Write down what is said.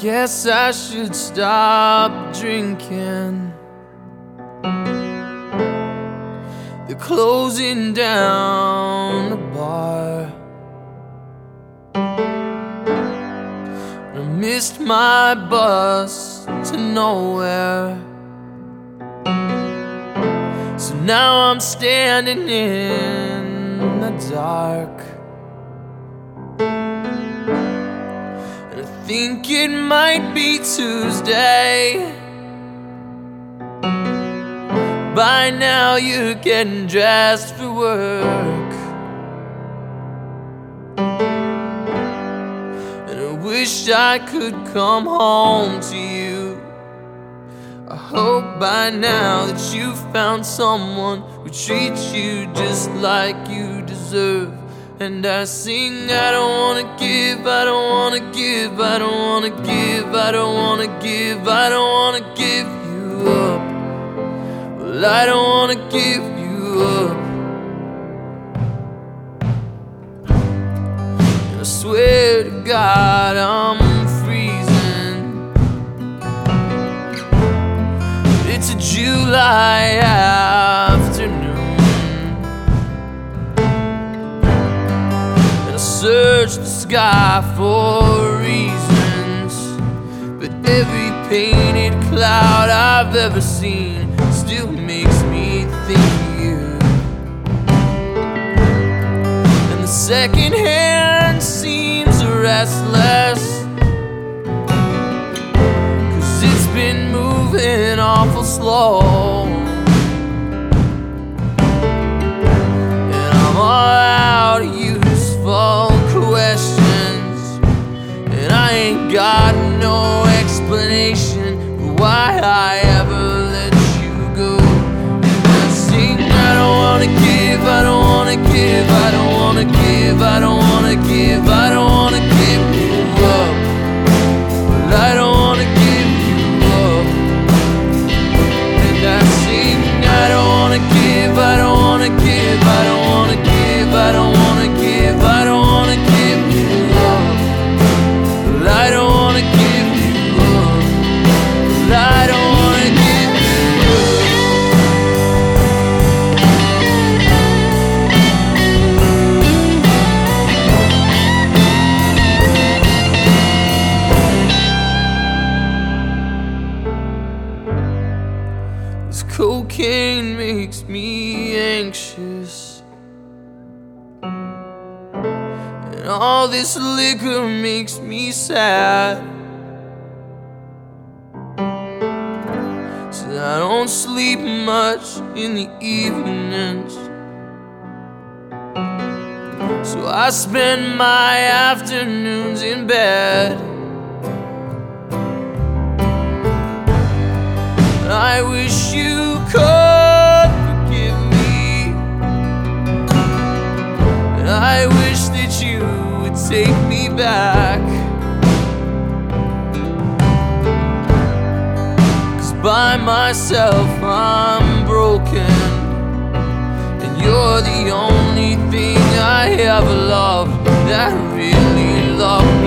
guess I should stop drinking. They're closing down the bar. I missed my bus to nowhere, so now I'm standing in the dark. And I think it might be Tuesday. By now you're getting dressed for work, and I wish I could come home to you. I hope by now that you found someone who treats you just like you deserve. And I sing, I don't wanna give, I don't wanna give, I don't wanna give, I don't wanna give, I don't wanna give you up. Well, I don't wanna give you up. And I swear to God I'm freezing. It's a July afternoon, and I search the sky for reasons, but every painted cloud I've ever seen still makes me think of you. And the second hand seems restless, 'cause it's been moving awful slow, and I'm all out of useful questions, and I ain't got no explanation for why I ever let you go. And I sing, I don't wanna give, I don't wanna give, I don't wanna give, I don't wanna give, I don't wanna give you up. Well, I don't wanna give you up. And I sing, I don't wanna give, I don't wanna give, I don't wanna give, I don't wanna give, I don't wanna give you up. Well, I don't wanna give you up. Well, I don't wanna give you up. This cocaine makes me anxious, and all this liquor makes me sad. So I don't sleep much in the evenings, so I spend my afternoons in bed. I wish you could forgive me, and I wish that you would take me back. 'Cause by myself I'm broken, and you're the only thing I ever loved that really loved me.